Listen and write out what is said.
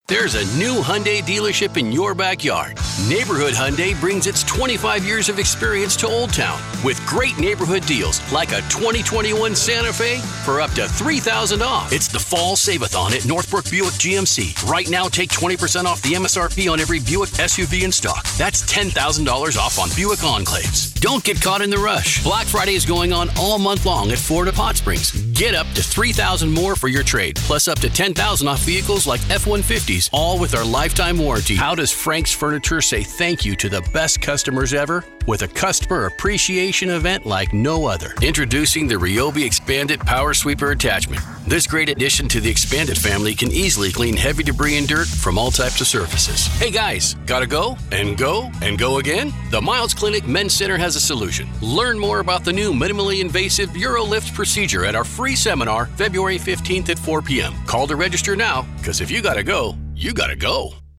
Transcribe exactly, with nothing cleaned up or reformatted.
There's a new Hyundai dealership in your backyard. Neighborhood Hyundai brings its twenty-five years of experience to Old Town with great neighborhood deals like a twenty twenty-one Santa Fe for up to three thousand dollars off. It's the Fall Save-a-thon at Northbrook Buick G M C. Right now, take twenty percent off the M S R P on every Buick S U V in stock. That's ten thousand dollars off on Buick Enclaves. Don't get caught in the rush. Black Friday is going on all month long at Florida Pot Springs. Get up to three thousand dollars more for your trade, plus up to ten thousand dollars off vehicles like F one fifties, all with our lifetime warranty. How does Frank's Furniture say thank you to the best customers ever? With a customer appreciation event like no other. Introducing the Ryobi Expanded Power Sweeper Attachment. This great addition to the Expanded family can easily clean heavy debris and dirt from all types of surfaces. Hey guys, gotta go and go and go again? The Miles Clinic Men's Center has a solution. Learn more about the new minimally invasive UroLift procedure at our free seminar February fifteenth at four p.m. Call to register now, because if you gotta go, you gotta go.